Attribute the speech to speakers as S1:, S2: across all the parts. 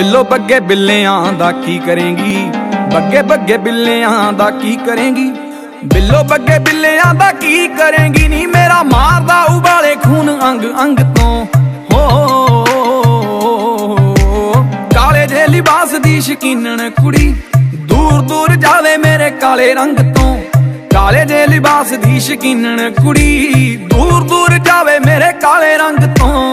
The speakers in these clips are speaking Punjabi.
S1: ਬਿੱਲੋ ਬੱਗੇ ਬਿੱਲਿਆਂ ਦਾ ਕੀ ਕਰੇਂਗੀ, ਬੱਗੇ ਬੱਗੇ ਬਿੱਲਿਆਂ ਦਾ ਕੀ ਕਰੇਂਗੀ, ਬਿੱਲੋ ਬੱਗੇ ਬਿੱਲਿਆਂ ਦਾ ਕੀ ਕਰੇਂਗੀ ਨੀ ਮੇਰਾ ਮਾਰਦਾ ਉਬਾਲੇ ਖੂਨ ਅੰਗ ਅੰਗ ਤੋਂ। ਹੋ ਕਾਲੇ ਜੇ ਲਿਬਾਸ ਦੀ ਸ਼ਕੀਨਣ ਕੁੜੀ ਦੂਰ ਦੂਰ ਜਾਵੇ ਮੇਰੇ ਕਾਲੇ ਰੰਗ ਤੋਂ। ਕਾਲੇ ਜੇ ਲਿਬਾਸ ਦੀ ਸ਼ਕੀਨਣ ਕੁੜੀ ਦੂਰ ਦੂਰ ਜਾਵੇ ਮੇਰੇ ਕਾਲੇ ਰੰਗ ਤੋਂ।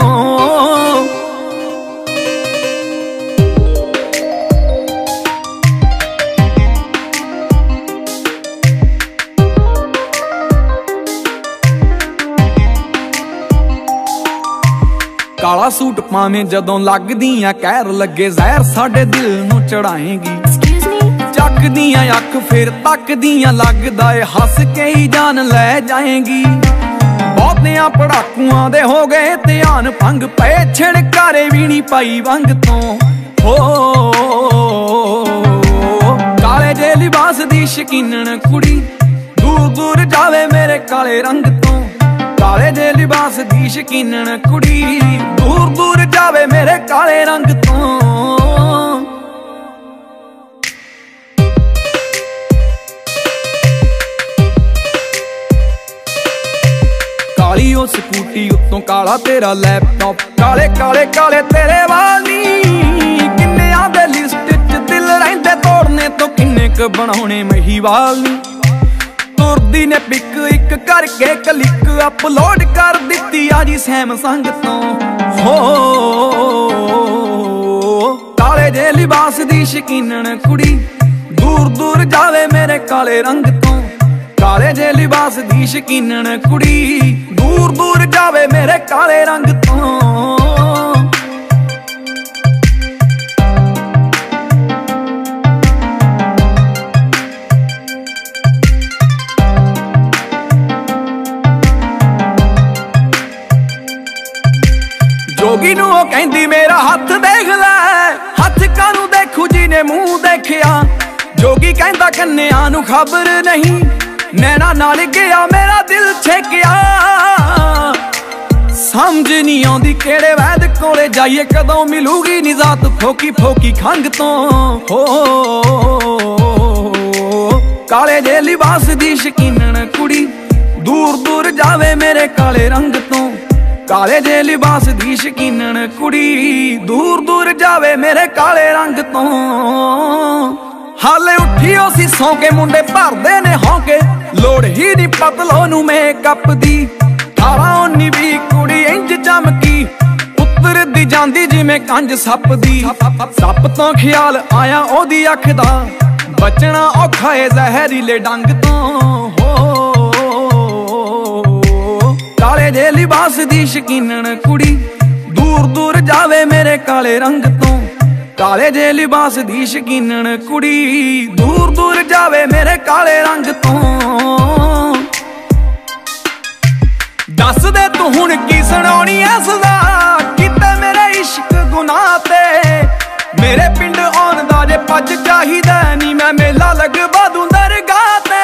S1: ਕਾਲਾ ਸੂਟ ਪਾਵੇਂ ਜਦੋਂ ਲੱਗਦੀਆਂ ਕਹਿਰ ਲੱਗੇ ਜ਼ਹਿਰ ਸਾਡੇ ਦਿਲ ਨੂੰ ਚੜਾਏਂਗੀ। ਚੱਕਦੀਆਂ ਅੱਖ ਫਿਰ ਤੱਕਦੀਆਂ ਲੱਗਦਾ ਏ ਹੱਸ ਕੇ ਹੀ ਜਾਨ ਲੈ ਜਾਏਂਗੀ। ਬਹੁਤਿਆਂ ਪੜਾਕੂਆਂ ਦੇ ਹੋ ਗਏ ਧਿਆਨ ਭੰਗ ਪਏ ਛਿੜਕਾਰੇ ਵੀ ਨੀ ਪਾਈ ਵੰਗ ਤੋਂ। ਹੋ ਕਾਲੇ ਜੇ ਲਿਬਾਸ ਦੀ ਸ਼ਕੀਨਣ ਕੁੜੀ ਦੂਰ ਦੂਰ ਜਾਵੇ ਮੇਰੇ ਕਾਲੇ ਰੰਗ ਤੋਂ। ਕਾਲੇ ਜੇ ਲਿਬਾਸ ਦੀ ਸ਼ਕੀਨਣ ਕੁੜੀ ਦੂਰ ਦੂਰ ਜਾਵੇ ਮੇਰੇ ਕਾਲੇ ਰੰਗ ਤੋਂ। ਕਾਲੀ ਉਹ ਸਕੂਟੀ ਉੱਤੋਂ ਕਾਲਾ ਤੇਰਾ ਲੈਪਟਾਪ, ਕਾਲੇ ਕਾਲੇ ਕਾਲੇ ਤੇਰੇ ਵਾਲ ਨੀ। ਕਿੰਨਿਆਂ ਦੇ ਲਿਸਟ 'ਚ ਦਿਲ ਰਹਿੰਦੇ ਤੋੜਨੇ ਤੋਂ ਕਿੰਨੇ ਕ ਬਣਾਉਣੇ ਮਹੀਵਾਲ ਨੀ। ਤੁਰਦੀ ਨੇ ਪਿਕ ਇੱਕ ਕਰਕੇ ਕਲਿੱਕ ਅਪਲੋਡ ਕਰ ਦਿੱਤੀ ਆ ਜੀ ਸੈਮਸੰਗ ਤੋਂ। ਹੋ ਕਾਲੇ ਜੇ ਲਿਬਾਸ ਦੀ ਸ਼ਕੀਨਣ ਕੁੜੀ ਦੂਰ ਦੂਰ ਜਾਵੇ ਮੇਰੇ ਕਾਲੇ ਰੰਗ ਤੋਂ। ਕਾਲੇ ਜੇ ਲਿਬਾਸ ਦੀ ਸ਼ਕੀਨਣ ਕੁੜੀ ਦੂਰ ਦੂਰ ਜਾਵੇ ਮੇਰੇ ਕਾਲੇ ਰੰਗ ਤੋਂ। ਜੋਗੀ ਨੂੰ ਉਹ ਕਹਿੰਦੀ ਮੇਰਾ ਹੱਥ ਦੇਖ ਲੈ, ਹੱਥ ਕਾਨੂੰ ਦੇਖੂ ਜੀ ਨੇ ਮੂੰਹ ਦੇਖਿਆ। ਜੋਗੀ ਕਹਿੰਦਾ ਕੰਨਿਆਂ ਨੂੰ ਖਬਰ ਨਹੀਂ, ਨੈਣਾ ਨਾਲ ਗਿਆ ਮੇਰਾ ਦਿਲ ਛੇਕਿਆ। ਸਮਝ ਨਹੀਂ ਆਉਂਦੀ ਕਿਹੜੇ ਵੈਦ ਕੋਲੇ ਜਾਈਏ, ਕਦੋਂ ਮਿਲੂਗੀ ਨਿਜ਼ਾਤ ਫੋਕੀ ਫੋਕੀ ਖੰਗ ਤੋਂ। ਹੋ ਕਾਲੇ ਜੇ ਲਿਬਾਸ ਦੀ ਸ਼ਕੀਨਣ ਕੁੜੀ ਦੂਰ ਦੂਰ ਜਾਵੇ ਮੇਰੇ ਕਾਲੇ ਰੰਗ ਤੋਂ। ਕਾਲੇ ਜੇ ਲਿਬਾਸ ਦੀ ਸ਼ਕੀਨਣ ਕੁੜੀ ਦੂਰ ਦੂਰ ਜਾਵੇ ਮੇਰੇ ਕਾਲੇ ਰੰਗ ਤੋਂ। ਹਾਲੇ ਉੱਠੀ ਉਹ ਸੀ ਸੌਂ ਕੇ ਮੁੰਡੇ ਭਰਦੇ ਨੇ ਹੌਂਕੇ, ਲੋੜ ਹੀ ਨੀ ਪਤਲੋ ਨੂੰ ਮੇਕਅਪ ਦੀ। 18 19 20 ਕੁੜੀ ਇੰਜ ਚਮਕੀ ਉਤਰਦੀ ਜਾਂਦੀ ਜਿਵੇਂ ਕੰਜ ਸੱਪ ਦੀ। ਸੱਪ ਤੋਂ ਖਿਆਲ ਆਇਆ ਉਹਦੀ ਅੱਖ ਦਾ, ਬਚਣਾ ਔਖਾ ਏ ਜ਼ਹਿਰੀਲੇ ਡੰਗ ਤੋਂ। ਹੋ ਕਾਲੇ ਜੇ ਲਿਬਾਸ ਦੀ ਸ਼ਕੀਨਣ ਕੁੜੀ ਦੂਰ ਦੂਰ ਜਾਵੇ ਮੇਰੇ ਕਾਲੇ ਰੰਗ ਤੋਂ। ਕਾਲੇ ਜੇ ਲਿਬਾਸ ਦੀ ਸ਼ਕੀਨਣ ਕੁੜੀ ਦੂਰ ਦੂਰ ਜਾਵੇ ਮੇਰੇ ਕਾਲੇ ਰੰਗ ਤੋਂ। ਦੱਸ ਦੇ ਤੂੰ ਹੁਣ ਕੀ ਸੁਣਾਉਣੀ ਐ ਸਜ਼ਾ, ਕਿਤੇ ਮੇਰੇ ਇਸ਼ਕ ਗੁਨਾਹ ਤੇ। ਮੇਰੇ ਪਿੰਡ ਆਉਣ ਦਾ ਜੇ ਪੱਜ ਚਾਹੀਦਾ ਨੀ, ਮੈਂ ਮੇਲਾ ਲਗਵਾ ਦੂੰ ਦਰਗਾਹ ਤੇ।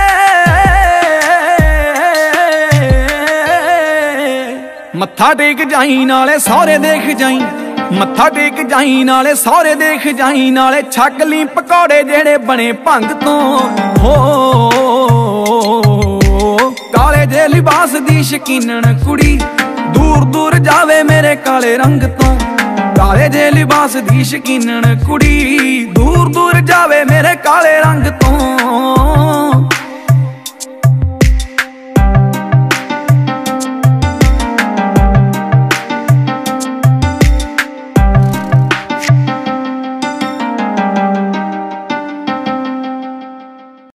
S1: ਮੱਥਾ ਟੇਕ ਜਾਈ ਨਾਲੇ ਸਹੁਰੇ ਦੇਖ ਜਾਈ, ਮੱਥਾ ਟੇਕ ਜਾਈ ਨਾਲੇ ਸਹੁਰੇ ਦੇਖ ਜਾਈ, ਨਾਲੇ ਛਕ ਲਈ ਪਕੌੜੇ ਜਿਹੜੇ ਬਣੇ ਭੰਗ ਤੋਂ। ਹੋ ਕਾਲੇ ਜੇ ਲਿਬਾਸ ਦੀ ਸ਼ਕੀਨਣ ਕੁੜੀ ਦੂਰ ਦੂਰ ਜਾਵੇ ਮੇਰੇ ਕਾਲੇ ਰੰਗ ਤੋਂ। ਕਾਲੇ ਜੇ ਲਿਬਾਸ ਦੀ ਸ਼ਕੀਨਣ ਕੁੜੀ ਦੂਰ ਦੂਰ ਜਾਵੇ ਮੇਰੇ ਕਾਲੇ ਰੰਗ ਤੋਂ।